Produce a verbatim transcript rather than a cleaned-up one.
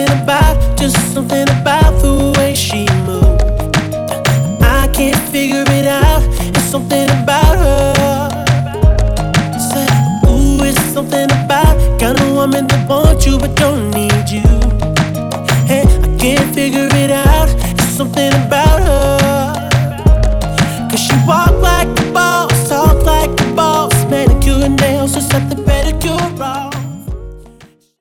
something about, just something about the way she moves. I can't figure it out, it's something about her. Said, ooh, it's something about kind of woman that wants you but don't need